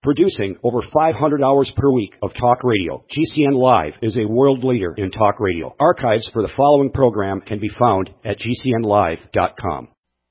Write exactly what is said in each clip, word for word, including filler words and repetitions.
Producing over five hundred hours per week of talk radio, G C N Live is a world leader in talk radio. Archives for the following program can be found at G C N live dot com.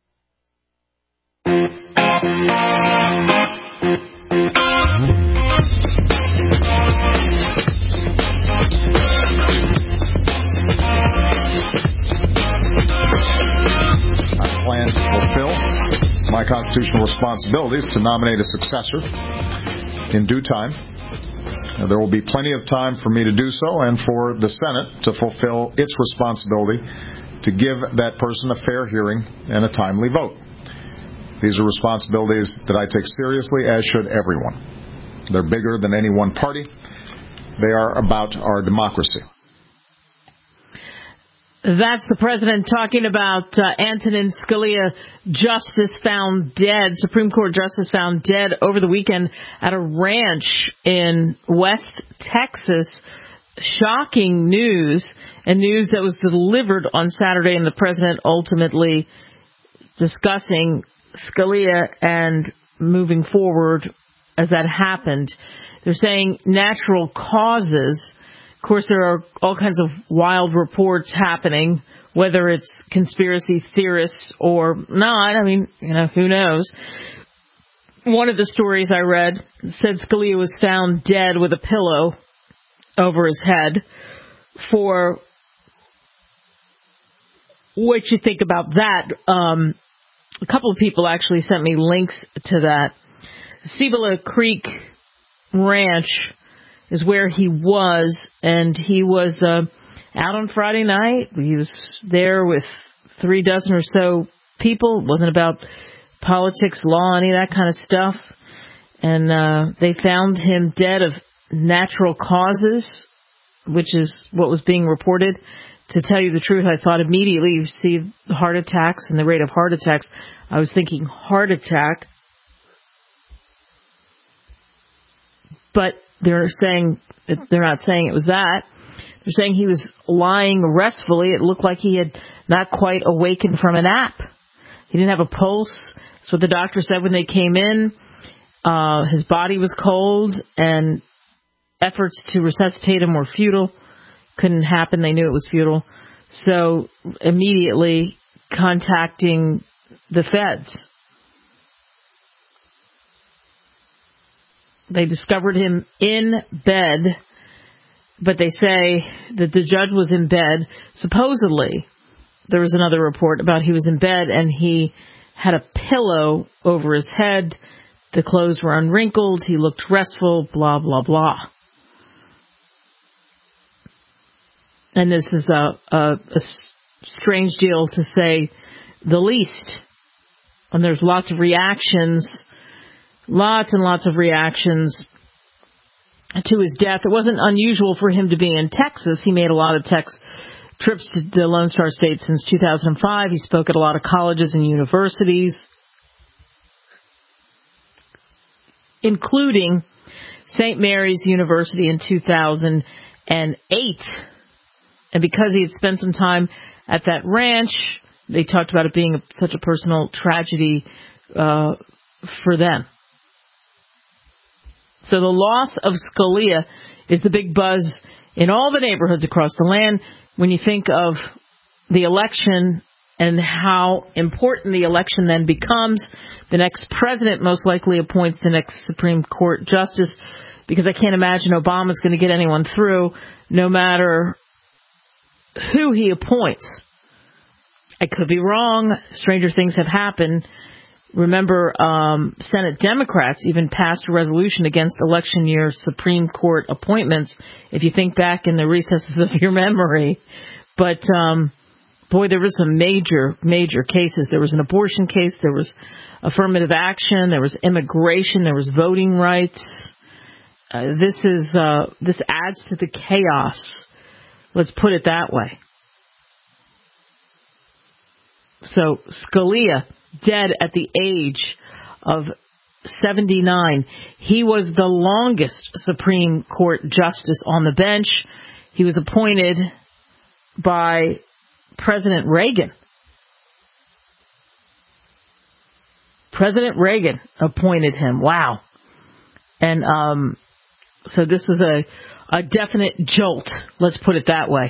I plan to fulfill my constitutional responsibilities to nominate a successor in due time. There will be plenty of time for me to do so and for the Senate to fulfill its responsibility to give that person a fair hearing and a timely vote. These are responsibilities that I take seriously, as should everyone. They're bigger than any one party. They are about our democracy. That's the president talking about uh, Antonin Scalia, justice found dead, Supreme Court justice found dead over the weekend at a ranch in West Texas. Shocking news, and news that was delivered on Saturday, and the president ultimately discussing Scalia and moving forward as that happened. They're saying natural causes. Of course, there are all kinds of wild reports happening, whether it's conspiracy theorists or not. I mean, you know, who knows? One of the stories I read said Scalia was found dead with a pillow over his head. For what you think about that, um, a couple of people actually sent me links to that. Cibola Creek Ranch is where he was, and he was uh, out on Friday night. He was there with three dozen or so people. It wasn't about politics, law, any of that kind of stuff. And uh, they found him dead of natural causes, which is what was being reported. To tell you the truth, I thought immediately you see heart attacks and the rate of heart attacks. I was thinking heart attack. But they're saying, they're not saying it was that. They're saying he was lying restfully. It looked like he had not quite awakened from a nap. He didn't have a pulse. That's what the doctor said when they came in. Uh, his body was cold, and efforts to resuscitate him were futile. Couldn't happen. They knew it was futile. So immediately contacting the feds. They discovered him in bed, but they say that the judge was in bed. Supposedly, there was another report about he was in bed and he had a pillow over his head. The clothes were unwrinkled. He looked restful, blah, blah, blah. And this is a, a, a strange deal, to say the least. And there's lots of reactions, lots and lots of reactions to his death. It wasn't unusual for him to be in Texas. He made a lot of tex trips to the Lone Star State since two thousand five. He spoke at a lot of colleges and universities, including Saint Mary's University in two thousand eight. And because he had spent some time at that ranch, they talked about it being a, such a personal tragedy uh, for them. So the loss of Scalia is the big buzz in all the neighborhoods across the land. When you think of the election and how important the election then becomes, the next president most likely appoints the next Supreme Court justice, because I can't imagine Obama's going to get anyone through, no matter who he appoints. I could be wrong. Stranger things have happened. Remember, um, Senate Democrats even passed a resolution against election year Supreme Court appointments, if you think back in the recesses of your memory. But, um, boy, there were some major, major cases. There was an abortion case. There was affirmative action. There was immigration. There was voting rights. Uh, this is, uh, this adds to the chaos. Let's put it that way. So Scalia, dead at the age of seventy-nine. He was the longest Supreme Court justice on the bench. He was appointed by President Reagan. President Reagan appointed him. Wow. And um, so this is a, a definite jolt, let's put it that way.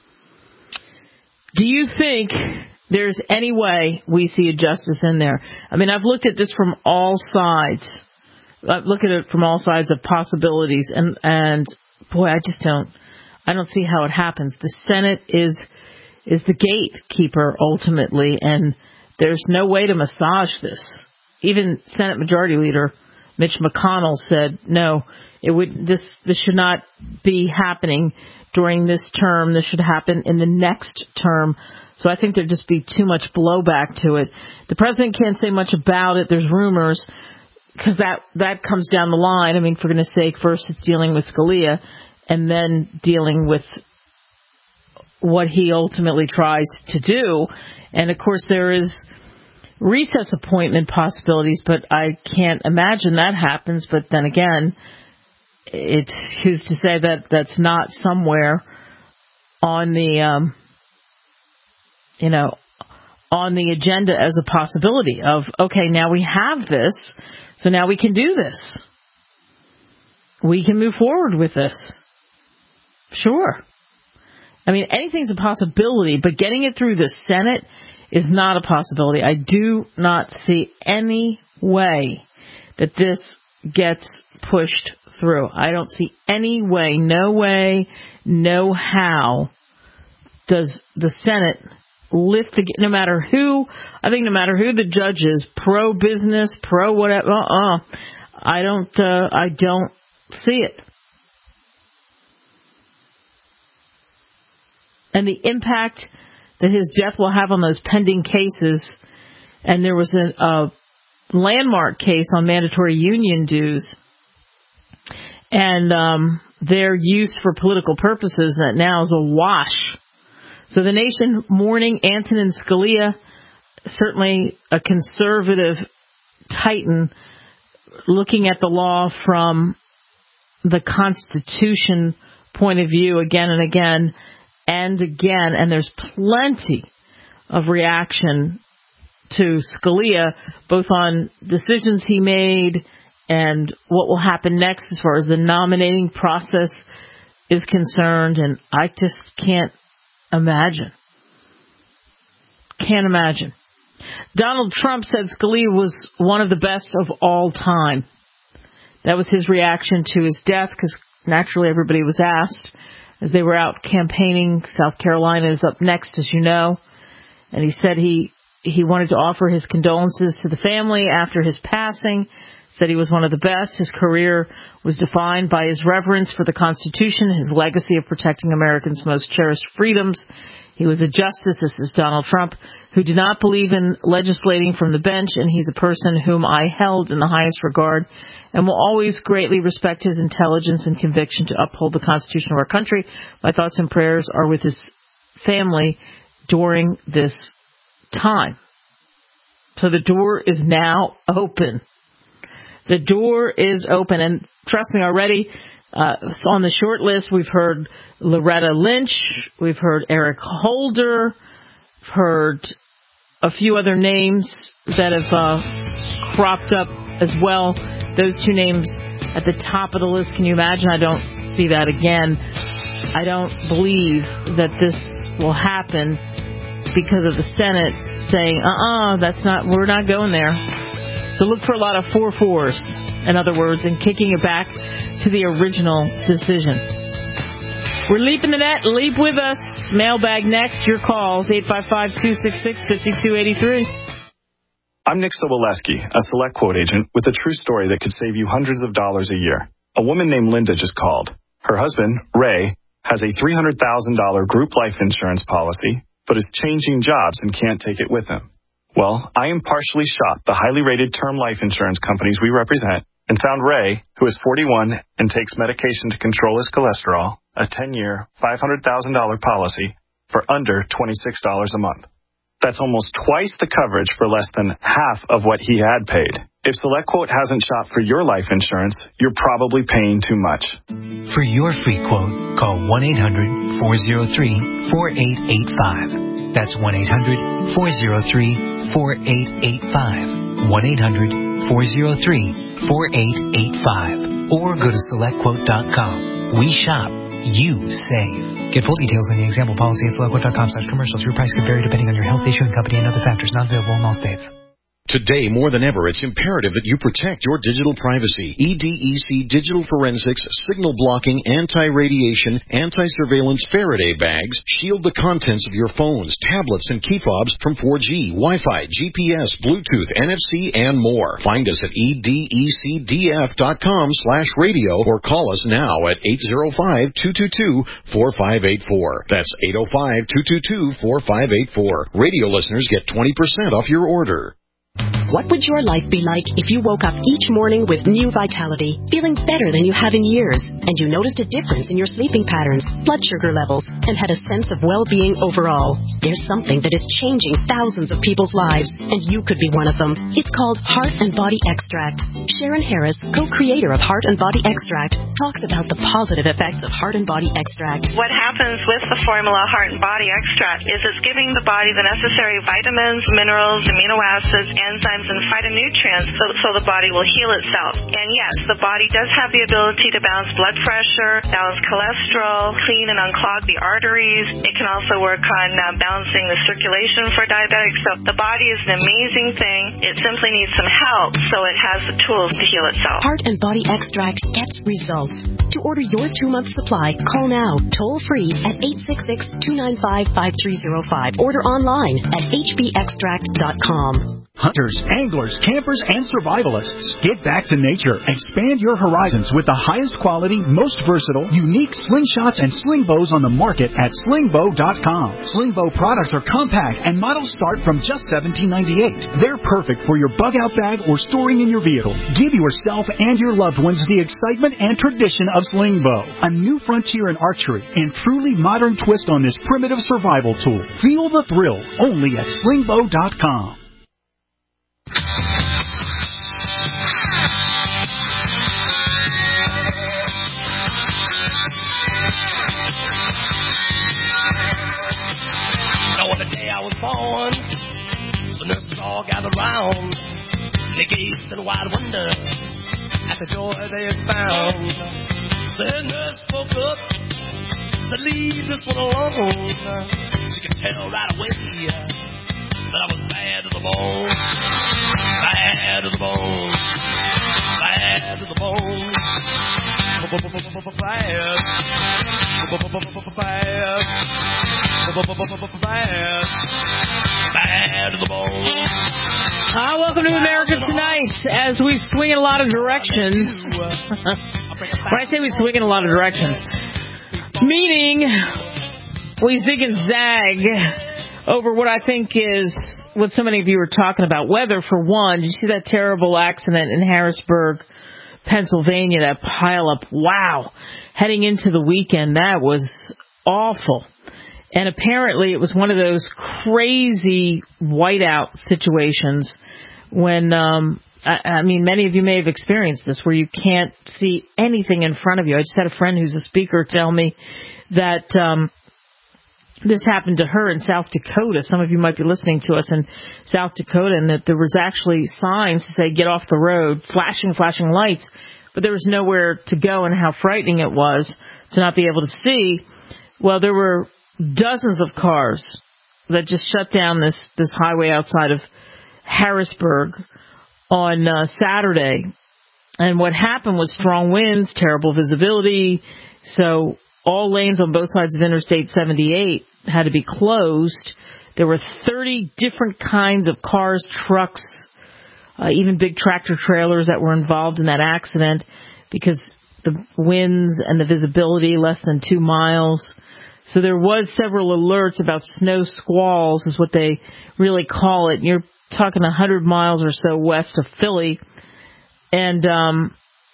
Do you think there's any way we see a justice in there? I mean, I've looked at this from all sides. I've looked at it from all sides of possibilities, and, and boy, I just don't, I don't see how it happens. The Senate is is the gatekeeper ultimately, and there's no way to massage this. Even Senate Majority Leader Mitch McConnell said, no, it would this this should not be happening during this term. This should happen in the next term. So I think there'd just be too much blowback to it. The president can't say much about it. There's rumors, because that, that comes down the line. I mean, for goodness sake, first it's dealing with Scalia, and then dealing with what he ultimately tries to do. And, of course, there is recess appointment possibilities, but I can't imagine that happens. But then again, it's who's to say that that's not somewhere on the, um, you know, on the agenda as a possibility of, okay, now we have this, so now we can do this. We can move forward with this. Sure. I mean, anything's a possibility, but getting it through the Senate is not a possibility. I do not see any way that this gets pushed through. I don't see any way, no way, no how does the Senate lift the, no matter who, I think no matter who the judge is, pro-business, pro-whatever, uh-uh, I don't, uh, I don't see it. And the impact that his death will have on those pending cases, and there was a, a landmark case on mandatory union dues, and um, their use for political purposes that now is a wash. So the nation mourning Antonin Scalia, certainly a conservative titan, looking at the law from the Constitution point of view again and again and again, and there's plenty of reaction to Scalia, both on decisions he made and what will happen next as far as the nominating process is concerned, and I just can't imagine. Can't imagine. Donald Trump said Scalia was one of the best of all time. That was his reaction to his death, because naturally everybody was asked as they were out campaigning. South Carolina is up next, as you know. And he said he, he wanted to offer his condolences to the family after his passing. Said he was one of the best. His career was defined by his reverence for the Constitution, his legacy of protecting Americans' most cherished freedoms. He was a justice, this is Donald Trump, who did not believe in legislating from the bench, and he's a person whom I held in the highest regard and will always greatly respect his intelligence and conviction to uphold the Constitution of our country. My thoughts and prayers are with his family during this time. So the door is now open. The door is open, and trust me, already uh, on the short list, we've heard Loretta Lynch, we've heard Eric Holder, we've heard a few other names that have uh, cropped up as well. Those two names at the top of the list, can you imagine? I don't see that again. I don't believe that this will happen because of the Senate saying, uh-uh, that's not, we're not going there. So look for a lot of four fours, in other words, and kicking it back to the original decision. We're leaping the net. Leap with us. Mailbag next. Your calls, eight five five, two six six, five two eight three. I'm Nick Soboleski, a Select Quote agent with a true story that could save you hundreds of dollars a year. A woman named Linda just called. Her husband, Ray, has a three hundred thousand dollars group life insurance policy, but is changing jobs and can't take it with him. Well, I impartially shot the highly rated term life insurance companies we represent and found Ray, who is forty-one and takes medication to control his cholesterol, a ten-year, five hundred thousand dollars policy for under twenty-six dollars a month. That's almost twice the coverage for less than half of what he had paid. If SelectQuote hasn't shot for your life insurance, you're probably paying too much. For your free quote, call one eight hundred, four oh three, four eight eight five. That's one eight hundred, four oh three, four eight eight five. one eight hundred, four oh three, four eight eight five or go to select quote dot com. We shop, you save. Get full details on the example policy at select quote dot com slash commercials. Your price can vary depending on your health, issuing company, and other factors. Not available in all states. Today, more than ever, it's imperative that you protect your digital privacy. E D E C Digital Forensics, signal blocking, anti-radiation, anti-surveillance Faraday bags shield the contents of your phones, tablets, and key fobs from four G, Wi-Fi, G P S, Bluetooth, N F C, and more. Find us at E D E C D F dot com slash radio or call us now at eight oh five, two two two, four five eight four. That's eight oh five, two two two, four five eight four. Radio listeners get twenty percent off your order. What would your life be like if you woke up each morning with new vitality, feeling better than you have in years, and you noticed a difference in your sleeping patterns, blood sugar levels, and had a sense of well-being overall? There's something that is changing thousands of people's lives, and you could be one of them. It's called Heart and Body Extract. Sharon Harris, co-creator of Heart and Body Extract, talks about the positive effects of Heart and Body Extract. What happens with the formula Heart and Body Extract is it's giving the body the necessary vitamins, minerals, amino acids, enzymes, and phytonutrients so, so the body will heal itself. And yes, the body does have the ability to balance blood pressure, balance cholesterol, clean and unclog the arteries. It can also work on uh, balancing the circulation for diabetics. So the body is an amazing thing. It simply needs some help so it has the tools to heal itself. Heart and Body Extract gets results. To order your two-month supply, call now, toll-free at eight six six, two nine five, five three zero five. Order online at h b extract dot com. Hunters, anglers, campers, and survivalists, get back to nature. Expand your horizons with the highest quality, most versatile, unique slingshots and sling bows on the market at sling bow dot com. Sling bow products are compact and models start from just seventeen ninety-eight. They're perfect for your bug-out bag or storing in your vehicle. Give yourself and your loved ones the excitement and tradition of sling bow, a new frontier in archery and truly modern twist on this primitive survival tool. Feel the thrill only at sling bow dot com. On the day I was born, the nurses all gathered round. They gazed in wide wonder at the joy they had found. The head nurse spoke up, said, "Leave this one alone." She could tell right away that I was bad to the bone, bad to the bone, bad to the bone, bad, bad, bad to the bone. Ah, welcome to America Tonight, as we swing in a lot of directions. When I say we swing in a lot of directions, meaning we zig and zag over what I think is what so many of you are talking about. Weather, for one. Did you see that terrible accident in Harrisburg, Pennsylvania, that pileup? Wow. Heading into the weekend, that was awful. And apparently it was one of those crazy whiteout situations when, um, I, I mean, many of you may have experienced this, where you can't see anything in front of you. I just had a friend who's a speaker tell me that um this happened to her in South Dakota. Some of you might be listening to us in South Dakota, and that there was actually signs to say, get off the road, flashing, flashing lights, but there was nowhere to go, and how frightening it was to not be able to see. Well, there were dozens of cars that just shut down this, this highway outside of Harrisburg on uh, Saturday. And what happened was strong winds, terrible visibility, so all lanes on both sides of Interstate seventy-eight had to be closed. There were thirty different kinds of cars, trucks, uh, even big tractor trailers that were involved in that accident because the winds and the visibility less than two miles. So there was several alerts about snow squalls, is what they really call it. You're talking one hundred miles or so west of Philly. And, um,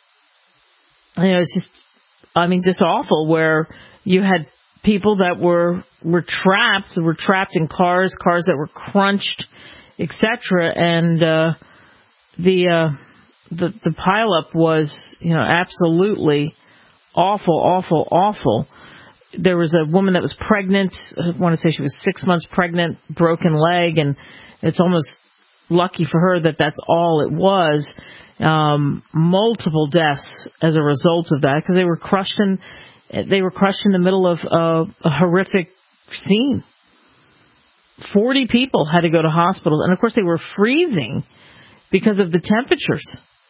you know, it's just, I mean, just awful, where you had people that were were trapped, were trapped in cars, cars that were crunched, et cetera. And uh, the uh, the the pileup was, you know, absolutely awful, awful, awful. There was a woman that was pregnant. I want to say she was six months pregnant, broken leg, and it's almost lucky for her that that's all it was. Um, multiple deaths as a result of that because they were crushed in they were crushed in the middle of uh, a horrific scene. Forty people had to go to hospitals, and of course they were freezing because of the temperatures.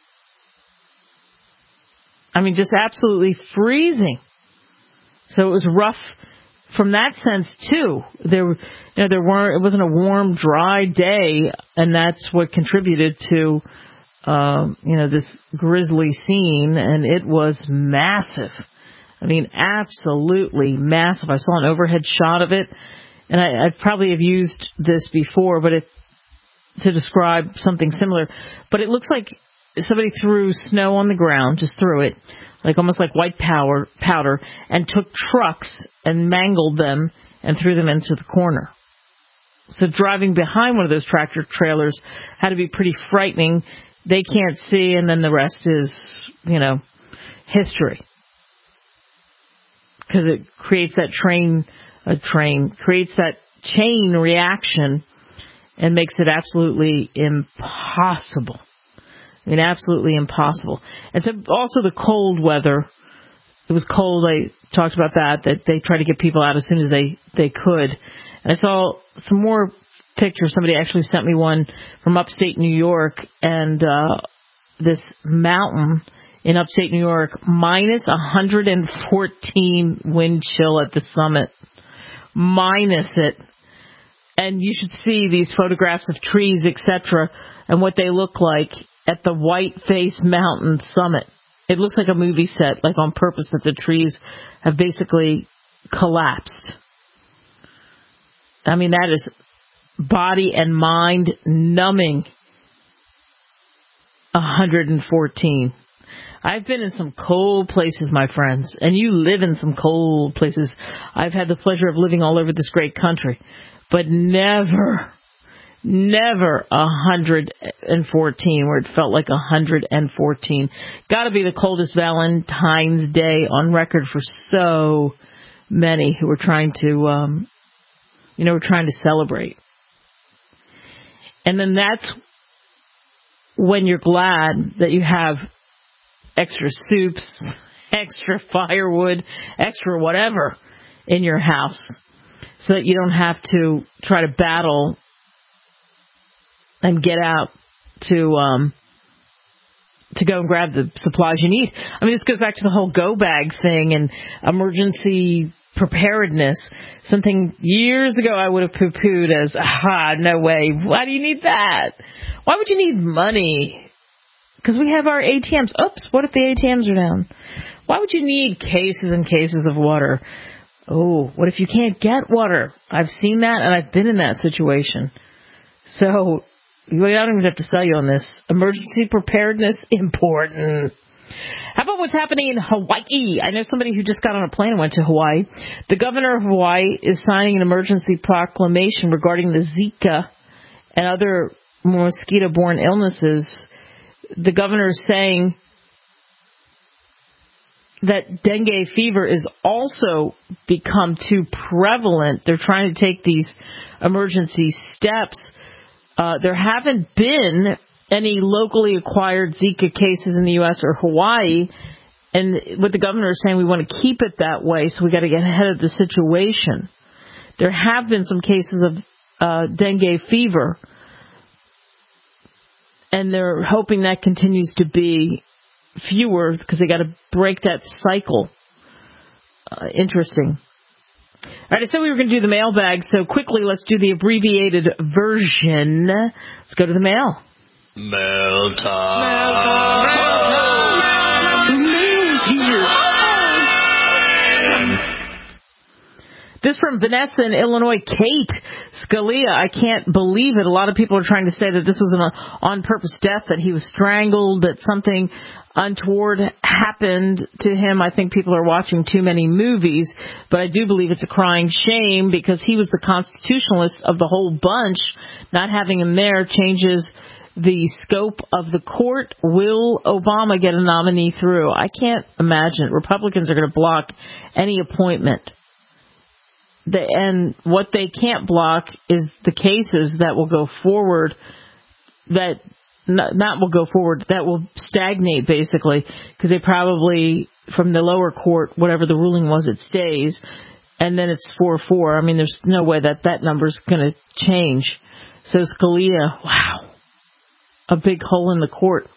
I mean, just absolutely freezing. So it was rough from that sense too. There, you know, there weren't. It wasn't a warm, dry day, and that's what contributed to, uh, you know, this grisly scene. And it was massive. I mean, absolutely massive. I saw an overhead shot of it, and I, I probably have used this before, but it to describe something similar. But it looks like somebody threw snow on the ground, just threw it, like almost like white powder, powder, and took trucks and mangled them and threw them into the corner. So driving behind one of those tractor trailers had to be pretty frightening. They can't see, and then the rest is, you know, history. Because it creates that train, a train, creates that chain reaction and makes it absolutely impossible. I mean, absolutely impossible. And so also the cold weather. It was cold. I talked about that, that they tried to get people out as soon as they, they could. And I saw some more pictures. Somebody actually sent me one from upstate New York, and uh, this mountain in upstate New York, minus one hundred fourteen wind chill at the summit. Minus it. And you should see these photographs of trees, et cetera, and what they look like at the White Face Mountain summit. It looks like a movie set, like on purpose, that the trees have basically collapsed. I mean, that is body and mind numbing. one hundred fourteen. I've been in some cold places, my friends, and you live in some cold places. I've had the pleasure of living all over this great country, but never, never one hundred fourteen, where it felt like one hundred fourteen. Got to be the coldest Valentine's Day on record for so many who were trying to, um, you know, were trying to celebrate. And then that's when you're glad that you have extra soups, extra firewood, extra whatever in your house, so that you don't have to try to battle and get out to um, to go and grab the supplies you need. I mean, this goes back to the whole go bag thing and emergency preparedness. Something years ago I would have poo-pooed as, ah, no way. Why do you need that? Why would you need money? Because we have our A T Ms. Oops, what if the A T Ms are down? Why would you need cases and cases of water? Oh, what if you can't get water? I've seen that, and I've been in that situation. So, I don't even have to sell you on this. Emergency preparedness, important. How about what's happening in Hawaii? I know somebody who just got on a plane and went to Hawaii. The governor of Hawaii is signing an emergency proclamation regarding the Zika and other mosquito-borne illnesses. The governor is saying that dengue fever is also become too prevalent. They're trying to take these emergency steps. Uh, there haven't been any locally acquired Zika cases in the U S or Hawaii. And what the governor is saying, we want to keep it that way, so we got to get ahead of the situation. There have been some cases of uh, dengue fever, and they're hoping that continues to be fewer because they got to break that cycle. Uh, interesting. All right, I said we were going to do the mailbag, so quickly let's do the abbreviated version. Let's go to the mail. Mail time. Mail time. Mail time. Mail here. This from Vanessa in Illinois. Kate Scalia, I can't believe it. A lot of people are trying to say that this was an on-purpose death, that he was strangled, that something untoward happened to him. I think people are watching too many movies, but I do believe it's a crying shame because he was the constitutionalist of the whole bunch. Not having him there changes the scope of the court. Will Obama get a nominee through? I can't imagine. Republicans are going to block any appointment. The, and what they can't block is the cases that will go forward that not, not will go forward, that will stagnate basically, because they probably, from the lower court, whatever the ruling was, it stays, and then it's four four. I mean, there's no way that that number's going to change. So Scalia, wow, a big hole in the court.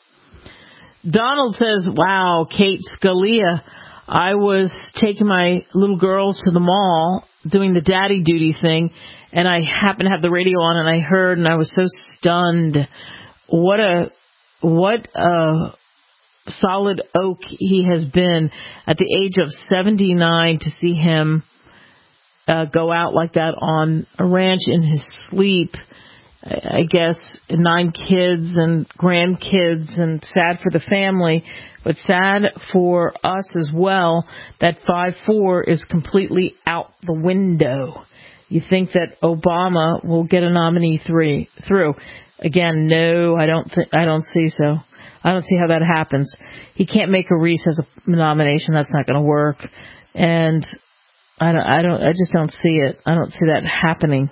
Donald says, wow, Kate, Scalia, I was taking my little girls to the mall doing the daddy duty thing, and I happened to have the radio on, and I heard, and I was so stunned. What a, what a solid oak he has been at the age of seventy-nine to see him uh, go out like that on a ranch in his sleep. I guess nine kids and grandkids, and sad for the family, but sad for us as well that five four is completely out the window. You think that Obama will get a nominee three through? Again, no, I don't think, I don't see so. I don't see how that happens. He can't make a Reese as a nomination. That's not going to work. And I don't, I don't, I just don't see it. I don't see that happening.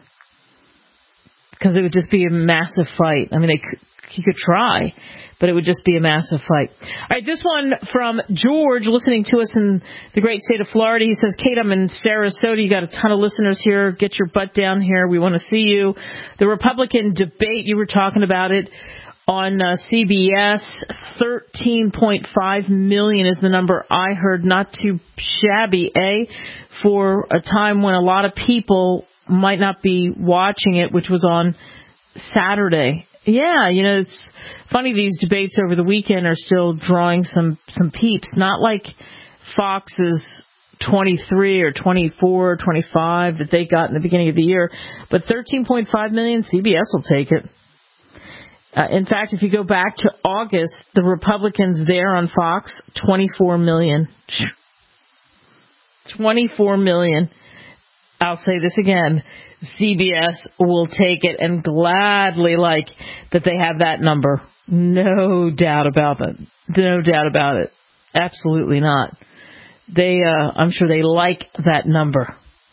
Because it would just be a massive fight. I mean, they could, he could try, but it would just be a massive fight. All right, this one from George, listening to us in the great state of Florida. He says, Kate, I'm in Sarasota. You got a ton of listeners here. Get your butt down here. We want to see you. The Republican debate, you were talking about it on uh, C B S. thirteen point five million is the number I heard. Not too shabby, eh? For a time when a lot of people might not be watching it, which was on Saturday. Yeah, you know, it's funny, these debates over the weekend are still drawing some, some peeps. Not like Fox's twenty-three or twenty-four or twenty-five that they got in the beginning of the year, but thirteen point five million, C B S will take it. Uh, in fact, if you go back to August, the Republicans there on Fox, twenty-four million. twenty-four million. I'll say this again, C B S will take it and gladly like that they have that number. No doubt about it. No doubt about it. Absolutely not. They, uh, I'm sure they like that number.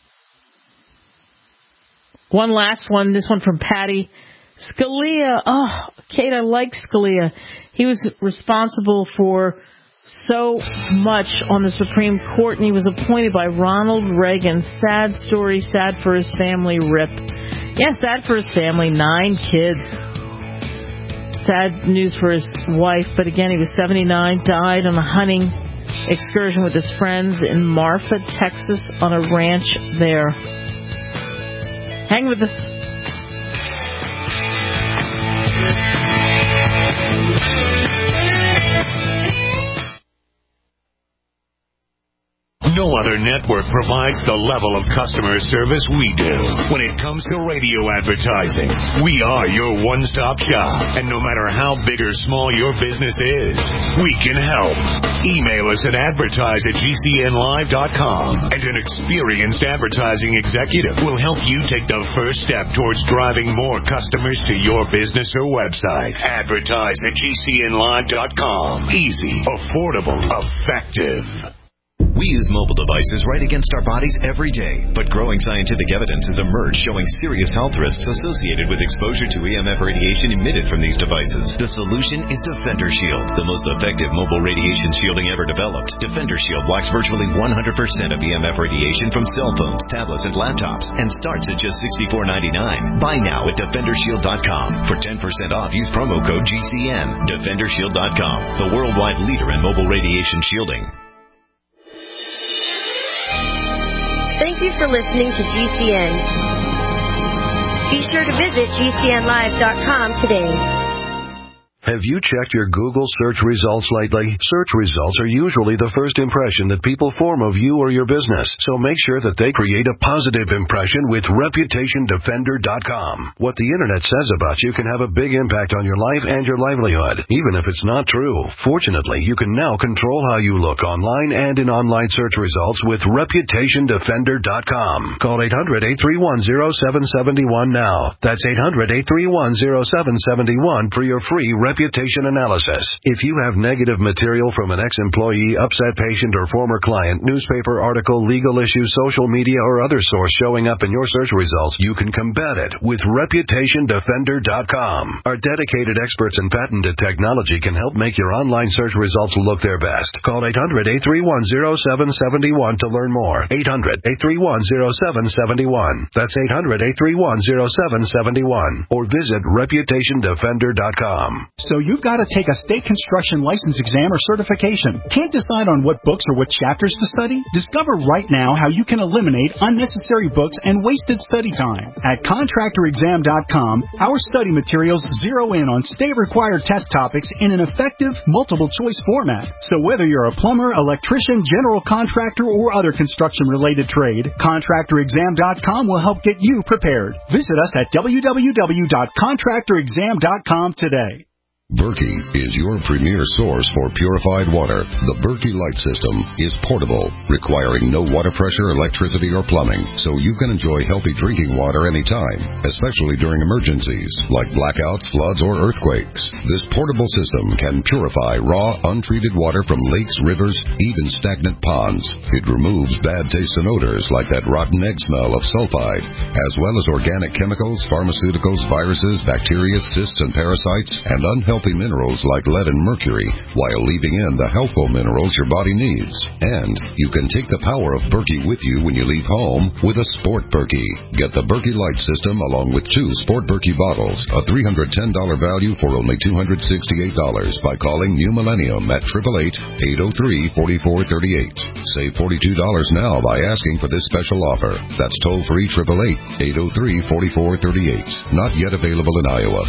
One last one, this one from Patty. Scalia, oh, Kate, I like Scalia. He was responsible for so much on the Supreme Court, and he was appointed by Ronald Reagan. Sad story, sad for his family, rip. Yeah, sad for his family, nine kids. Sad news for his wife, but again, he was seventy-nine, died on a hunting excursion with his friends in Marfa, Texas, on a ranch there. Hang with us. No other network provides the level of customer service we do. When it comes to radio advertising, we are your one-stop shop. And no matter how big or small your business is, we can help. Email us at advertise at G C N live dot com, and an experienced advertising executive will help you take the first step towards driving more customers to your business or website. Advertise at G C N live dot com. Easy, affordable, effective. We use mobile devices right against our bodies every day, but growing scientific evidence has emerged showing serious health risks associated with exposure to E M F radiation emitted from these devices. The solution is Defender Shield, the most effective mobile radiation shielding ever developed. Defender Shield blocks virtually one hundred percent of E M F radiation from cell phones, tablets, and laptops, and starts at just sixty-four ninety-nine. Buy now at defender shield dot com. For ten percent off, use promo code G C N. defender shield dot com, the worldwide leader in mobile radiation shielding. Thank you for listening to G C N. Be sure to visit G C N live dot com today. Have you checked your Google search results lately? Search results are usually the first impression that people form of you or your business, so make sure that they create a positive impression with reputation defender dot com. What the internet says about you can have a big impact on your life and your livelihood, even if it's not true. Fortunately, you can now control how you look online and in online search results with reputation defender dot com. Call eight hundred, eight three one, zero seven seven one now. That's eight hundred, eight three one, zero seven seven one for your free reputation reputation analysis. If you have negative material from an ex-employee, upset patient, or former client, newspaper article, legal issue, social media, or other source showing up in your search results, you can combat it with reputation defender dot com. Our dedicated experts in patented technology can help make your online search results look their best. Call eight hundred, eight three one, zero seven seven one to learn more. eight hundred, eight three one, zero seven seven one. That's eight hundred, eight three one, zero seven seven one. Or visit reputation defender dot com. So you've got to take a state construction license exam or certification. Can't decide on what books or what chapters to study? Discover right now how you can eliminate unnecessary books and wasted study time. At contractor exam dot com, our study materials zero in on state-required test topics in an effective, multiple-choice format. So whether you're a plumber, electrician, general contractor, or other construction-related trade, contractor exam dot com will help get you prepared. Visit us at w w w dot contractor exam dot com today. Berkey is your premier source for purified water. The Berkey Light System is portable, requiring no water pressure, electricity, or plumbing, so you can enjoy healthy drinking water anytime, especially during emergencies like blackouts, floods, or earthquakes. This portable system can purify raw, untreated water from lakes, rivers, even stagnant ponds. It removes bad taste and odors like that rotten egg smell of sulfide, as well as organic chemicals, pharmaceuticals, viruses, bacteria, cysts, and parasites, and unhealthy minerals like lead and mercury, while leaving in the healthful minerals your body needs. And you can take the power of Berkey with you when you leave home with a Sport Berkey. Get the Berkey Light System along with two Sport Berkey bottles, a three hundred ten dollars value for only two hundred sixty-eight dollars by calling New Millennium at eight eight eight, eight oh three, four four three eight. Save forty-two dollars now by asking for this special offer. That's toll-free eight eight eight, eight oh three, four four three eight. Not yet available in Iowa.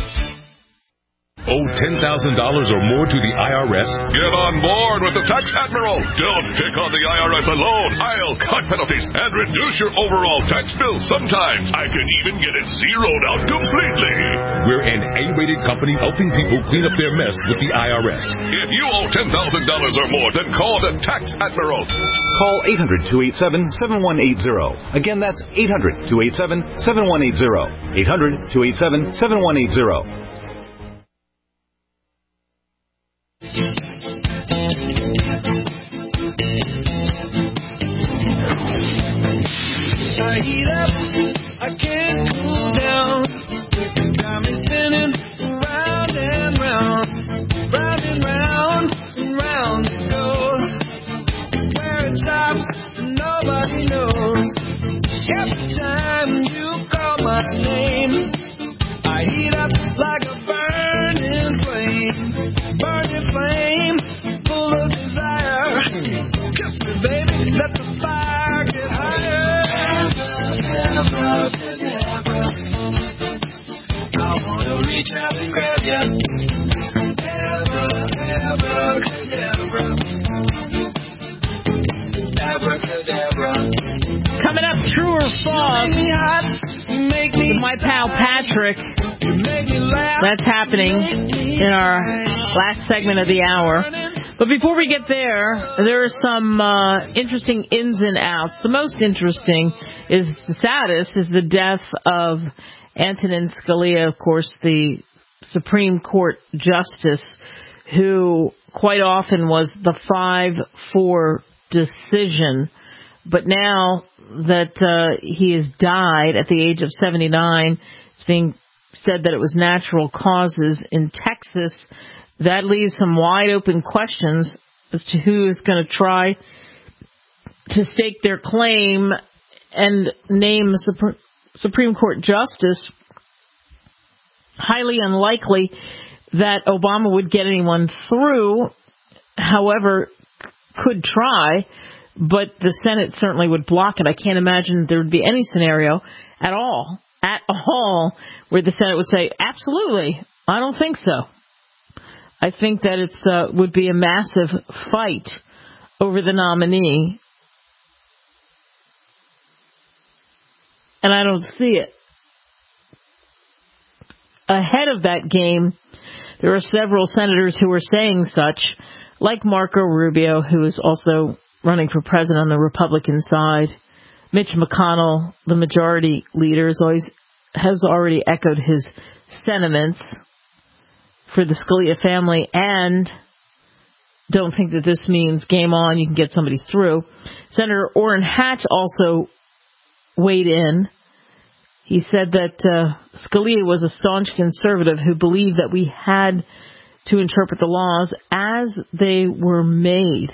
Owe ten thousand dollars or more to the I R S? Get on board with the Tax Admiral. Don't pick on the I R S alone. I'll cut penalties and reduce your overall tax bill. Sometimes I can even get it zeroed out completely. We're an A-rated company helping people clean up their mess with the I R S. If you owe ten thousand dollars or more, then call the Tax Admiral. Call eight hundred, two eight seven, seven one eight zero. Again, that's eight hundred, two eight seven, seven one eight zero. eight hundred, two eight seven, seven one eight zero. I heat up, I can't cool down. Got me spinning round and round, round and round, and round it goes. Where it stops, nobody knows. Every time you call my name, I heat up like a burning flame, burning flame, full of desire. Kiss me, baby, let the fire get higher. Deborah, Deborah, I wanna reach out and grab you. Deborah, Deborah, Deborah, Deborah, Deborah. Coming up, True or False with my pal Patrick. That's happening in our last segment of the hour. But before we get there, there are some uh, interesting ins and outs. The most interesting is the saddest is the death of Antonin Scalia, of course, the Supreme Court Justice, who quite often was the five four decision. But now that uh, he has died at the age of seventy-nine, it's being said that it was natural causes in Texas. That leaves some wide open questions as to who is going to try to stake their claim and name a Supreme Court justice. Highly unlikely that Obama would get anyone through, however, could try, but the Senate certainly would block it. I can't imagine there would be any scenario at all, at all, where the Senate would say, absolutely, I don't think so. I think that it uh, would be a massive fight over the nominee. And I don't see it. Ahead of that game, there are several senators who are saying such, like Marco Rubio, who is also running for president on the Republican side. Mitch McConnell, the majority leader, is always, has already echoed his sentiments. for the Scalia family, and don't think that this means game on, you can get somebody through. Senator Orrin Hatch also weighed in. He said that uh, Scalia was a staunch conservative who believed that we had to interpret the laws as they were made.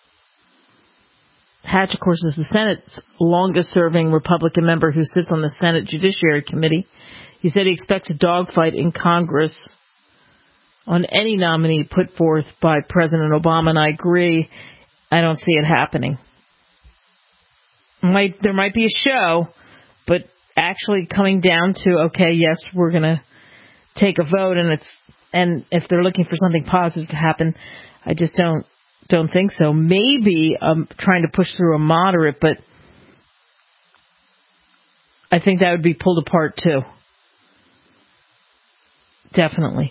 Hatch, of course, is the Senate's longest-serving Republican member who sits on the Senate Judiciary Committee. He said he expects a dogfight in Congress on any nominee put forth by President Obama, and I agree. I don't see it happening. Might, there might be a show, but actually coming down to, okay, yes, we're going to take a vote, and it's and if they're looking for something positive to happen, I just don't don't think so. Maybe um, trying to push through a moderate, but I think that would be pulled apart too. Definitely.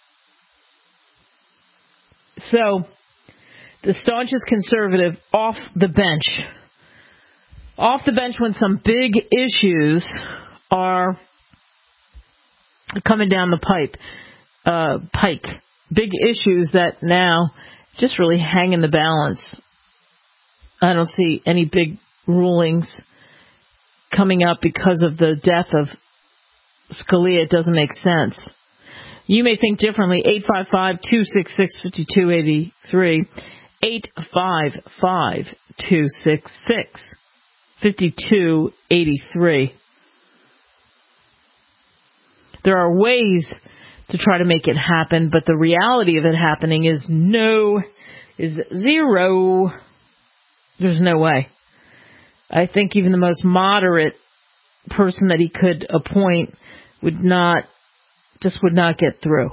So, the staunchest conservative off the bench. Off the bench when some big issues are coming down the pipe, uh, pike. Big issues that now just really hang in the balance. I don't see any big rulings coming up because of the death of Scalia. It doesn't make sense. You may think differently. eight five five, two six six, five two eight three. eight five five, two six six, five two eight three. There are ways to try to make it happen, but the reality of it happening is no, is zero. There's no way. I think even the most moderate person that he could appoint would not, just would not get through.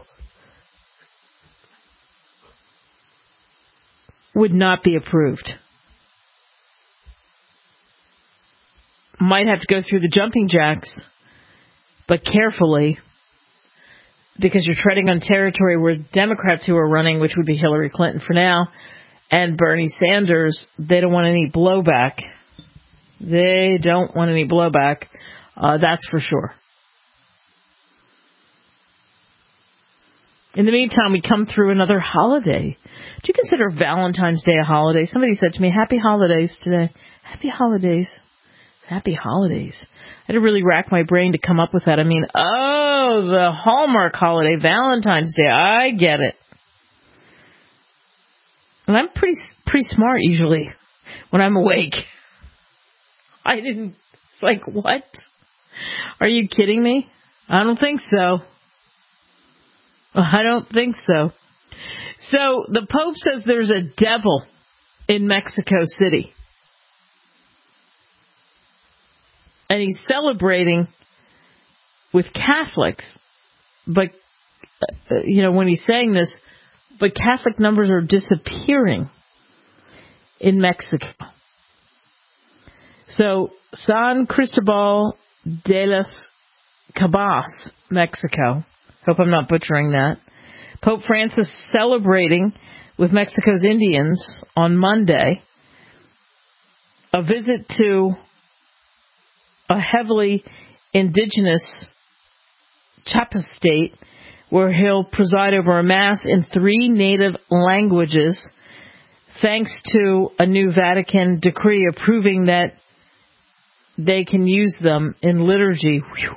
Would not be approved. Might have to go through the jumping jacks, but carefully, because you're treading on territory where Democrats who are running, which would be Hillary Clinton for now, and Bernie Sanders, they don't want any blowback. They don't want any blowback. Uh, that's for sure. In the meantime, we come through another holiday. Do you consider Valentine's Day a holiday? Somebody said to me, happy holidays today. Happy holidays. Happy holidays. I had to really rack my brain to come up with that. I mean, oh, the Hallmark holiday, Valentine's Day. I get it. And I'm pretty pretty smart usually when I'm awake. I didn't, it's like, what? Are you kidding me? I don't think so. I don't think so. So the Pope says there's a devil in Mexico City. And he's celebrating with Catholics. But, uh, you know, when he's saying this, but Catholic numbers are disappearing in Mexico. So, San Cristobal de las Cabas, Mexico. Hope I'm not butchering that. Pope Francis celebrating with Mexico's Indians on Monday a visit to a heavily indigenous Chiapas state where he'll preside over a mass in three native languages thanks to a new Vatican decree approving that they can use them in liturgy. Whew.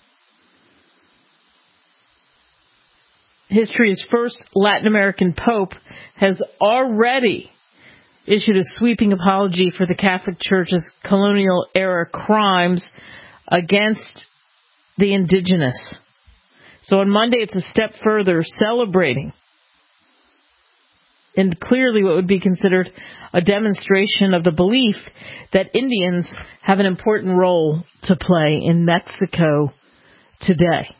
History's first Latin American Pope has already issued a sweeping apology for the Catholic Church's colonial-era crimes against the indigenous. So on Monday, it's a step further, celebrating, and clearly what would be considered a demonstration of the belief that Indians have an important role to play in Mexico today.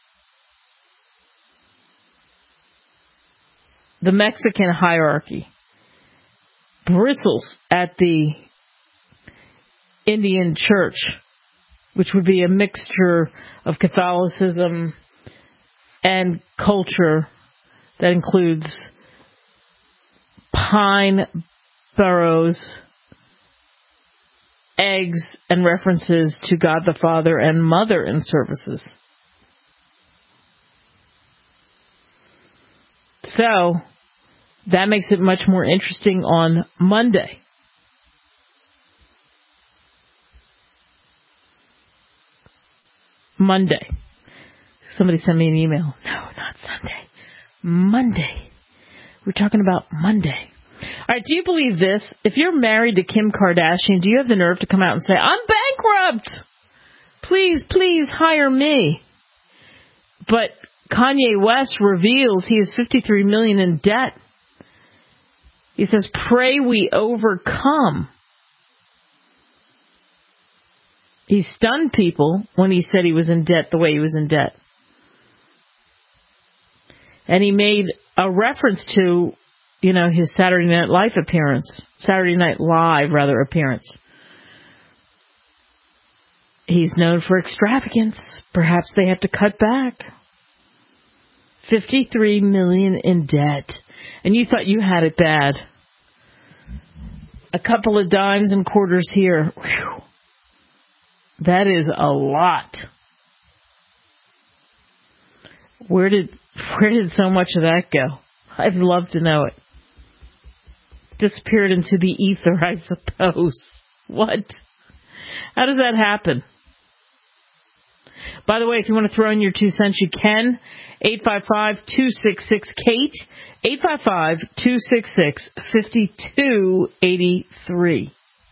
The Mexican hierarchy bristles at the Indian church, which would be a mixture of Catholicism and culture that includes pine burrows, eggs, and references to God the Father and Mother in services. So that makes it much more interesting on Monday. Monday. Somebody sent me an email. No, not Sunday. Monday. We're talking about Monday. All right, do you believe this? If you're married to Kim Kardashian, do you have the nerve to come out and say, I'm bankrupt? Please, please hire me. But Kanye West reveals he is fifty-three million dollars in debt. He says, pray we overcome. He stunned people when he said he was in debt the way he was in debt. And he made a reference to, you know, his Saturday Night Live appearance. Saturday Night Live, rather, appearance. He's known for extravagance. Perhaps they have to cut back. fifty-three million dollars in debt. And you thought you had it bad. A couple of dimes and quarters here. Whew. That is a lot. Where did where did so much of that go? I'd love to know it. Disappeared into the ether, I suppose. What? How does that happen? By the way, if you want to throw in your two cents, you can. eight five five, two six six, Kate. eight five five, two six six, five two eight three.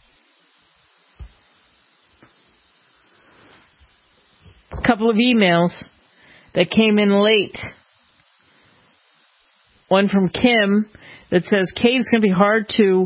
A couple of emails that came in late. One from Kim that says, Kate, it's going to be hard to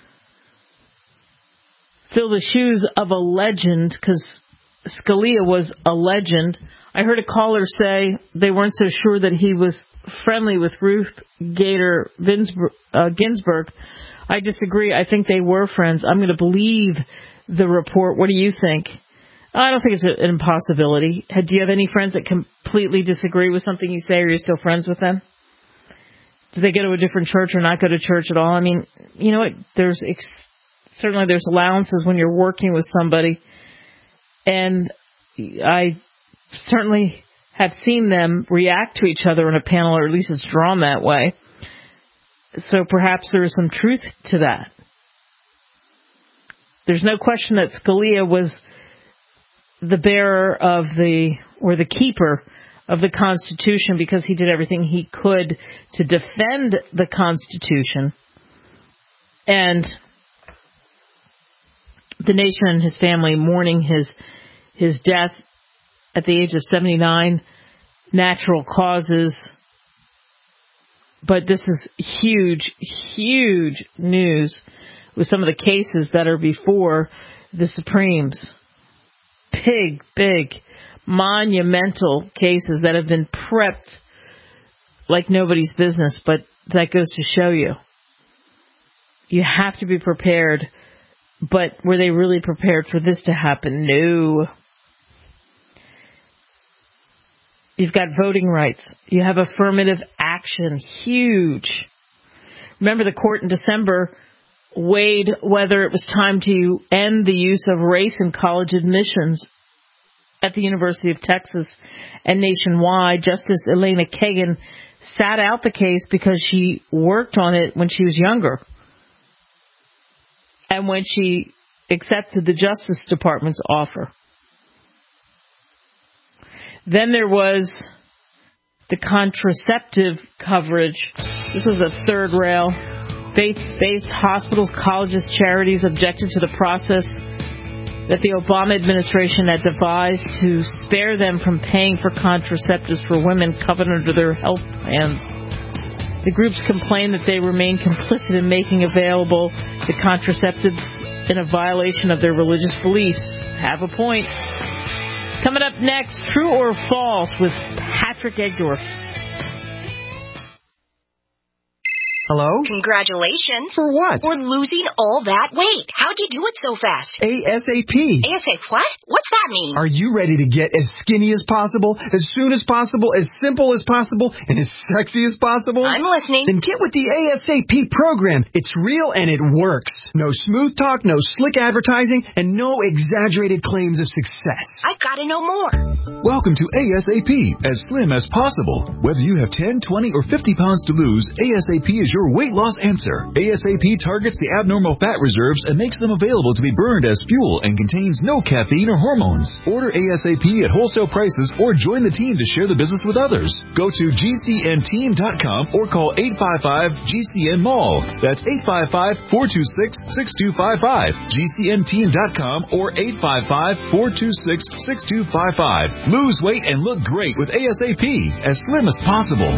fill the shoes of a legend because Scalia was a legend. I heard a caller say they weren't so sure that he was friendly with Ruth Gator Ginsburg. I disagree. I think they were friends. I'm going to believe the report. What do you think? I don't think it's an impossibility. Do you have any friends that completely disagree with something you say, or you're still friends with them? Do they go to a different church or not go to church at all? I mean, you know what? There's ex- certainly there's allowances when you're working with somebody, and I certainly have seen them react to each other in a panel, or at least it's drawn that way. So perhaps there is some truth to that. There's no question that Scalia was the bearer of the, or the keeper of the Constitution, because he did everything he could to defend the Constitution. And the nation and his family mourning his his death at the age of seventy-nine, natural causes. But this is huge, huge news with some of the cases that are before the Supremes. Big, big, monumental cases that have been prepped like nobody's business, but that goes to show you. You have to be prepared, but were they really prepared for this to happen? No. You've got voting rights. You have affirmative action. Huge. Remember, the court in December weighed whether it was time to end the use of race in college admissions at the University of Texas and nationwide. Justice Elena Kagan sat out the case because she worked on it when she was younger and when she accepted the Justice Department's offer. Then there was the contraceptive coverage. This was a third rail. Faith-based hospitals, colleges, charities objected to the process that the Obama administration had devised to spare them from paying for contraceptives for women covered under their health plans. The groups complained that they remain complicit in making available the contraceptives in a violation of their religious beliefs. Have a point. Coming up next, True or False with Patrick Egdorf. Hello? Congratulations. For what? For losing all that weight. How'd you do it so fast? ASAP. ASAP what? What's that mean? Are you ready to get as skinny as possible, as soon as possible, as simple as possible, and as sexy as possible? I'm listening. Then get with the ASAP program. It's real and it works. No smooth talk, no slick advertising, and no exaggerated claims of success. I've got to know more. Welcome to ASAP, as slim as possible. Whether you have ten, twenty, or fifty pounds to lose, ASAP is your weight loss answer. ASAP targets the abnormal fat reserves and makes them available to be burned as fuel and contains no caffeine or hormones. Order ASAP at wholesale prices or join the team to share the business with others. Go to G C N team dot com or call eight five five G C N mall. That's eight five five, four two six, six two five five. G C N team dot com or eight five five, four two six, six two five five. Lose weight and look great with ASAP, as slim as possible.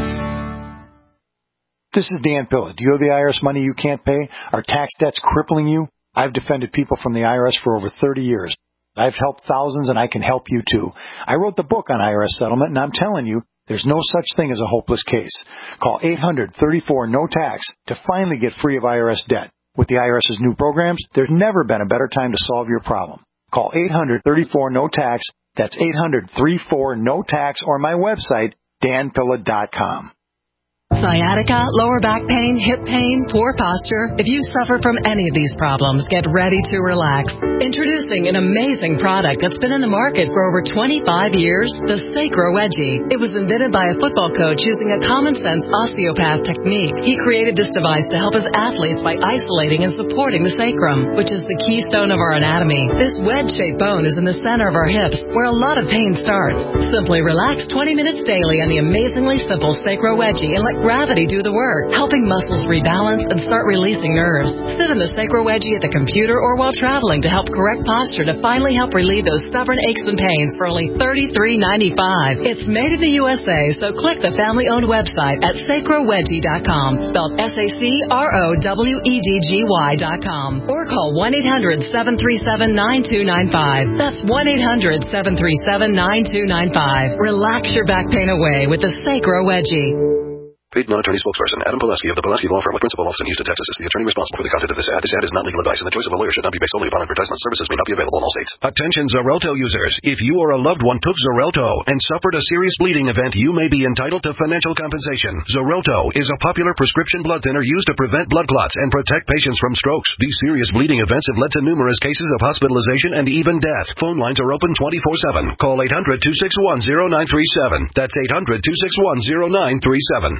This is Dan Pilla. Do you have the I R S money you can't pay? Are tax debts crippling you? I've defended people from the I R S for over thirty years. I've helped thousands, and I can help you too. I wrote the book on I R S settlement, and I'm telling you, there's no such thing as a hopeless case. Call eight hundred, thirty-four, no tax to finally get free of I R S debt. With the IRS's new programs, there's never been a better time to solve your problem. Call eight hundred, thirty-four, no tax. That's eight hundred, thirty-four, no tax, or my website, dan pilla dot com. Sciatica, lower back pain, hip pain, poor posture. If you suffer from any of these problems, get ready to relax. Introducing an amazing product that's been in the market for over twenty-five years, the Sacro Wedgie. It was invented by a football coach using a common-sense osteopath technique. He created this device to help his athletes by isolating and supporting the sacrum, which is the keystone of our anatomy. This wedge-shaped bone is in the center of our hips, where a lot of pain starts. Simply relax twenty minutes daily on the amazingly simple Sacro Wedgie and let gravity do the work, helping muscles rebalance and start releasing nerves. Sit in the Sacro Wedgie at the computer or while traveling to help correct posture to finally help relieve those stubborn aches and pains for only thirty-three ninety-five. It's made in the U S A, so click the family-owned website at sacro wedgie dot com, spelled S A C R O W E D G Y dot com, or call one eight hundred, seven three seven, nine two nine five. That's one eight hundred, seven three seven, nine two nine five. Relax your back pain away with the Sacro Wedgie. Paid non-attorney spokesperson Adam Pileski of the Pileski Law Firm with principal office in Houston, Texas, is the attorney responsible for the content of this ad. This ad is not legal advice, and the choice of a lawyer should not be based solely upon advertisement. Services may not be available in all states. Attention Xarelto users. If you or a loved one took Xarelto and suffered a serious bleeding event, you may be entitled to financial compensation. Xarelto is a popular prescription blood thinner used to prevent blood clots and protect patients from strokes. These serious bleeding events have led to numerous cases of hospitalization and even death. Phone lines are open twenty-four seven. Call eight hundred, two six one, zero nine three seven. That's eight hundred, two six one, zero nine three seven.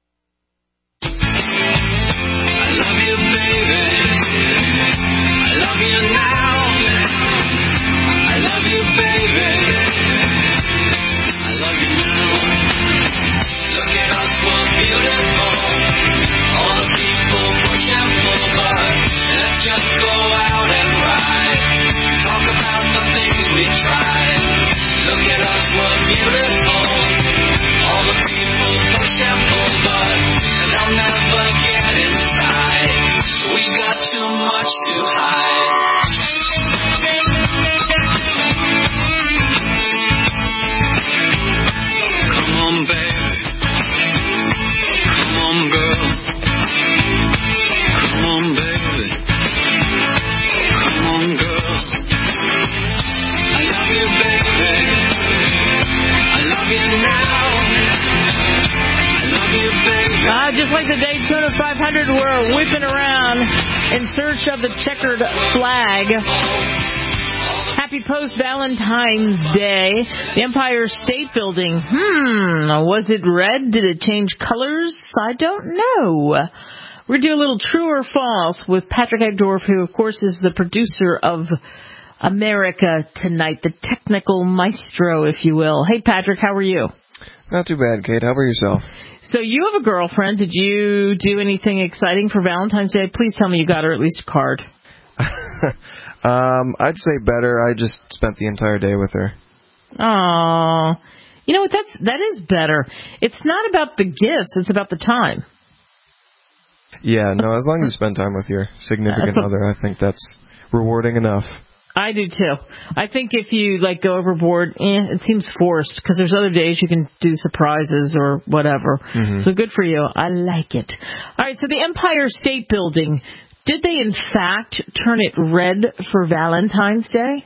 Uh, just like the Daytona five hundred, we're whipping around in search of the checkered flag. Happy post-Valentine's Day. The Empire State Building. Hmm, was it red? Did it change colors? I don't know. We're going to do a little true or false with Patrick Egdorf, who, of course, is the producer of America Tonight, the technical maestro, if you will. Hey, Patrick, how are you? Not too bad, Kate. How about yourself? So you have a girlfriend. Did you do anything exciting for Valentine's Day? Please tell me you got her at least a card. um, I'd say better. I just spent the entire day with her. Oh, you know what? That's that is better. It's not about the gifts. It's about the time. Yeah, no. As long as you spend time with your significant what, other, I think that's rewarding enough. I do too. I think if you like go overboard, eh, it seems forced because there's other days you can do surprises or whatever. Mm-hmm. So good for you. I like it. All right. So the Empire State Building, did they in fact turn it red for Valentine's Day?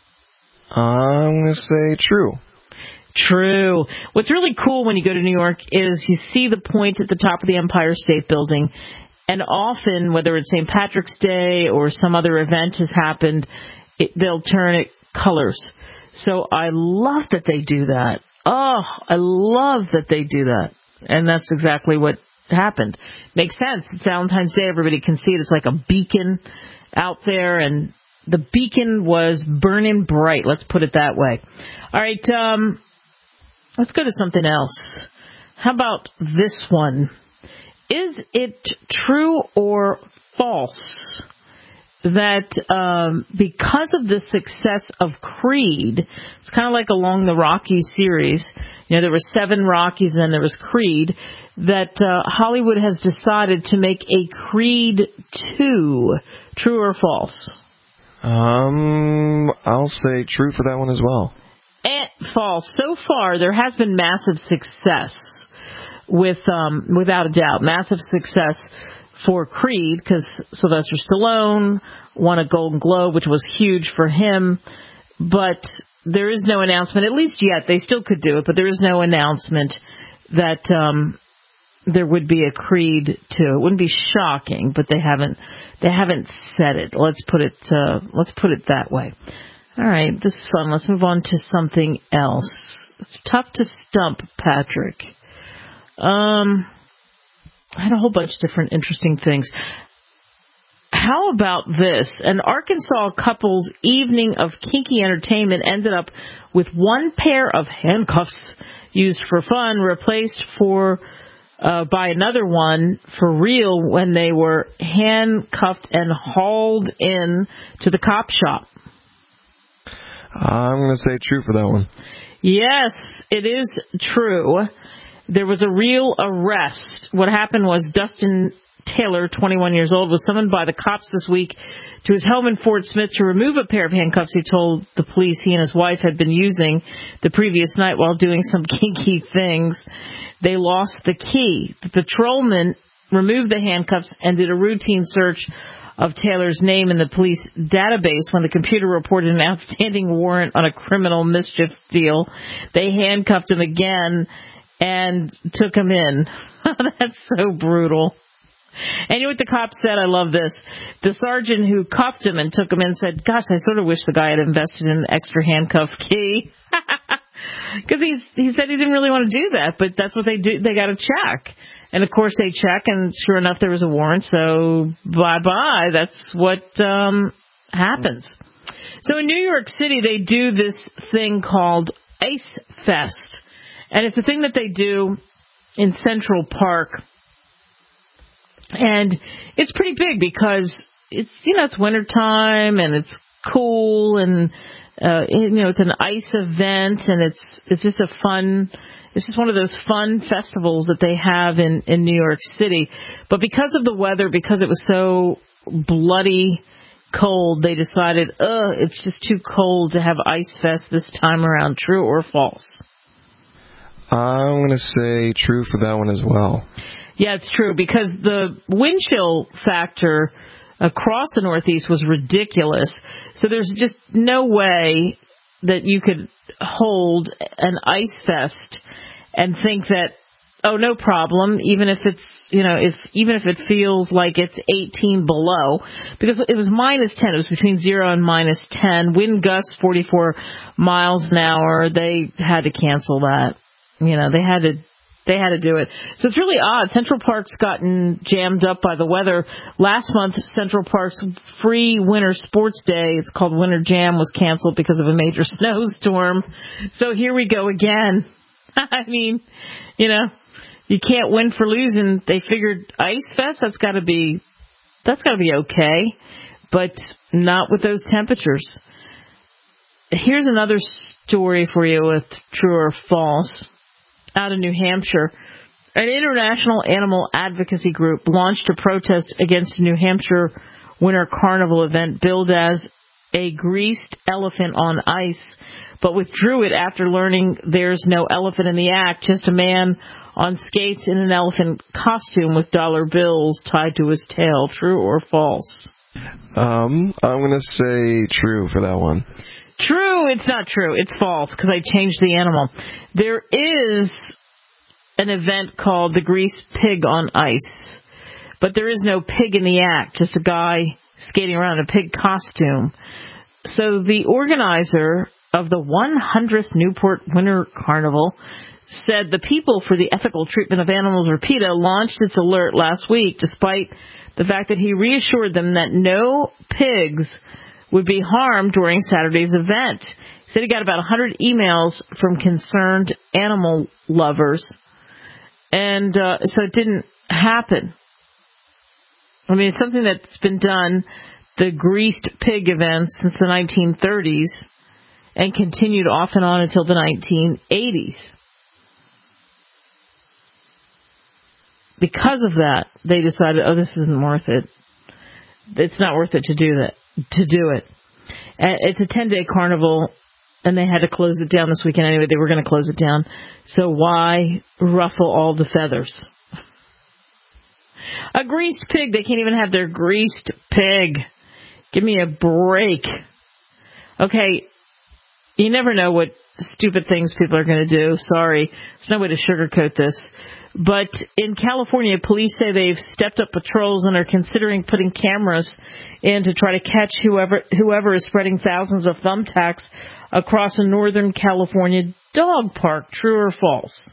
I'm going to say true. True. What's really cool when you go to New York is you see the point at the top of the Empire State Building, and often, whether it's Saint Patrick's Day or some other event has happened, it, they'll turn it colors. So I love that they do that. Oh, I love that they do that. And that's exactly what happened. Makes sense. It's Valentine's Day. Everybody can see it. It's like a beacon out there, and the beacon was burning bright. Let's put it that way. All right. Um, let's go to something else. How about this one? Is it true or false that um, because of the success of Creed, it's kind of like along the Rocky series, you know, there were seven Rockies and then there was Creed, that uh, Hollywood has decided to make a Creed two. True or false? Um, I'll say true for that one as well. And false. So far, there has been massive success with, um, without a doubt, massive success for Creed, because Sylvester Stallone won a Golden Globe, which was huge for him. But there is no announcement, at least yet. They still could do it, but there is no announcement that um, there would be a Creed two. It wouldn't be shocking, but they haven't they haven't said it. Let's put it uh, let's put it that way. All right, this is fun. Let's move on to something else. It's tough to stump Patrick. Um. I had a whole bunch of different interesting things. How about this? An Arkansas couple's evening of kinky entertainment ended up with one pair of handcuffs used for fun replaced for uh, by another one for real when they were handcuffed and hauled in to the cop shop. I'm going to say true for that one. Yes, it is true. There was a real arrest. What happened was Dustin Taylor, twenty-one years old, was summoned by the cops this week to his home in Fort Smith to remove a pair of handcuffs he told the police he and his wife had been using the previous night while doing some kinky things. They lost the key. The patrolman removed the handcuffs and did a routine search of Taylor's name in the police database when the computer reported an outstanding warrant on a criminal mischief deal. They handcuffed him again and took him in. That's so brutal. And you know what the cop said? I love this. The sergeant who cuffed him and took him in said, gosh, I sort of wish the guy had invested in an extra handcuff key. Because he's he said he didn't really want to do that, but that's what they do. They got to check. And, of course, they check, and sure enough, there was a warrant. So, bye-bye. That's what um, happens. So in New York City, they do this thing called Ice Fest. And it's a thing that they do in Central Park. And it's pretty big because it's, you know, it's wintertime and it's cool and, uh, you know, it's an ice event and it's, it's just a fun, it's just one of those fun festivals that they have in, in New York City. But because of the weather, because it was so bloody cold, they decided, ugh, it's just too cold to have Ice Fest this time around. True or false? I'm going to say true for that one as well. Yeah, it's true, because the wind chill factor across the Northeast was ridiculous. So there's just no way that you could hold an Ice Fest and think that, oh, no problem, even if it's, you know, if even if it feels like it's eighteen below, because it was minus ten. It was between zero and minus ten. Wind gusts forty-four miles an hour. They had to cancel that. You know, they had to they had to do it. So it's really odd. Central Park's gotten jammed up by the weather. Last month, Central Park's free winter sports day, it's called Winter Jam, was canceled because of a major snowstorm. So here we go again. I mean, you know, you can't win for losing. They figured Ice Fest, that's got to be that's got to be okay, but not with those temperatures. Here's another story for you with true or false. Out of New Hampshire, an international animal advocacy group launched a protest against a New Hampshire Winter Carnival event billed as a greased elephant on ice, but withdrew it after learning there's no elephant in the act, just a man on skates in an elephant costume with dollar bills tied to his tail. True or false? Um, I'm going to say true for that one. True. It's not true. It's false because I changed the animal. There is an event called the Greased Pig on Ice, but there is no pig in the act, just a guy skating around in a pig costume. So the organizer of the one hundredth Newport Winter Carnival said the People for the Ethical Treatment of Animals, or PETA, launched its alert last week, despite the fact that he reassured them that no pigs would be harmed during Saturday's event. He said he got about one hundred emails from concerned animal lovers, and uh, so it didn't happen. I mean, it's something that's been done, the greased pig event, since the nineteen thirties and continued off and on until the nineteen eighties. Because of that, they decided, oh, this isn't worth it. It's not worth it to do that. To do it. And it's a ten-day carnival, and they had to close it down this weekend anyway. They were going to close it down. So why ruffle all the feathers? A greased pig. They can't even have their greased pig. Give me a break. Okay, you never know what stupid things people are going to do. Sorry. There's no way to sugarcoat this. But in California, police say they've stepped up patrols and are considering putting cameras in to try to catch whoever whoever is spreading thousands of thumbtacks across a Northern California dog park. True or false?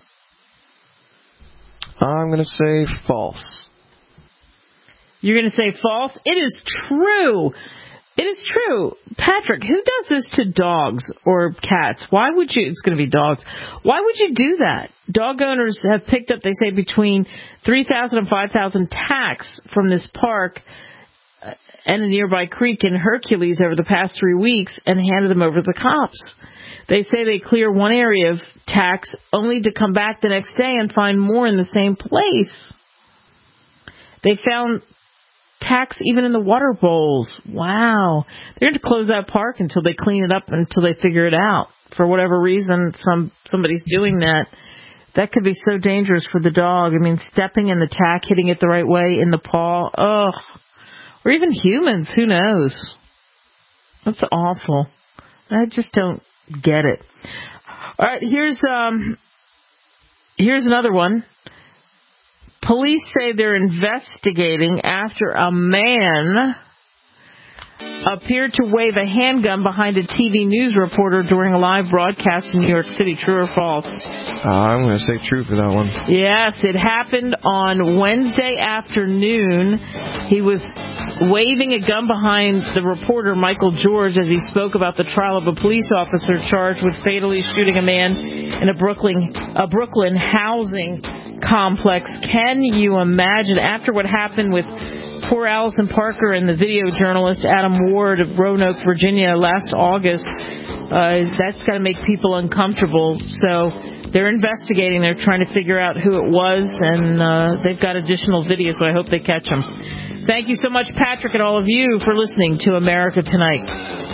I'm going to say false. You're going to say false? It is true. It is true. Patrick, who does this to dogs or cats? Why would you? It's going to be dogs. Why would you do that? Dog owners have picked up, they say, between three thousand and five thousand tacks from this park and a nearby creek in Hercules over the past three weeks and handed them over to the cops. They say they clear one area of tacks only to come back the next day and find more in the same place. They found tacks even in the water bowls. Wow. They're going to close that park until they clean it up, until they figure it out. For whatever reason, some somebody's doing that. That could be so dangerous for the dog. I mean, stepping in the tack, hitting it the right way in the paw. Ugh. Or even humans. Who knows? That's awful. I just don't get it. All right, here's um, here's another one. Police say they're investigating after a man appeared to wave a handgun behind a T V news reporter during a live broadcast in New York City. True or false? Uh, I'm going to say true for that one. Yes, it happened on Wednesday afternoon. He was waving a gun behind the reporter, Michael George, as he spoke about the trial of a police officer charged with fatally shooting a man in a Brooklyn, a Brooklyn housing complex. Can you imagine, after what happened with poor Allison Parker and the video journalist Adam Ward of Roanoke, Virginia last August, uh, that's got to make people uncomfortable. So they're investigating. They're trying to figure out who it was, and uh, they've got additional video, so I hope they catch him. Thank you so much, Patrick, and all of you for listening to America Tonight.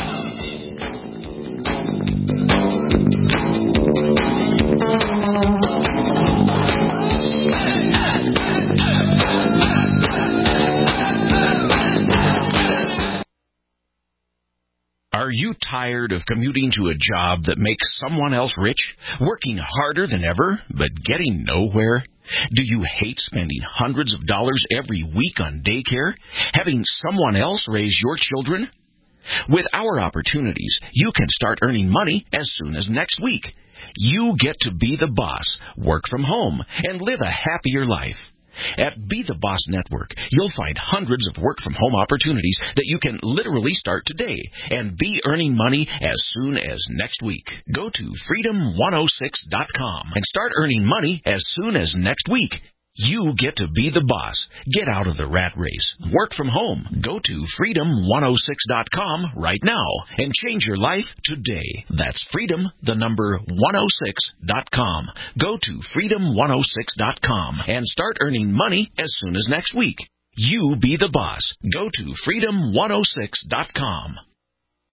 Are you tired of commuting to a job that makes someone else rich, working harder than ever, but getting nowhere? Do you hate spending hundreds of dollars every week on daycare, having someone else raise your children? With our opportunities, you can start earning money as soon as next week. You get to be the boss, work from home, and live a happier life. At Be the Boss Network, you'll find hundreds of work-from-home opportunities that you can literally start today and be earning money as soon as next week. Go to freedom one oh six dot com and start earning money as soon as next week. You get to be the boss. Get out of the rat race. Work from home. Go to freedom one oh six dot com right now and change your life today. That's freedom, the number one oh six dot com. Go to freedom one oh six dot com and start earning money as soon as next week. You be the boss. Go to freedom one oh six dot com.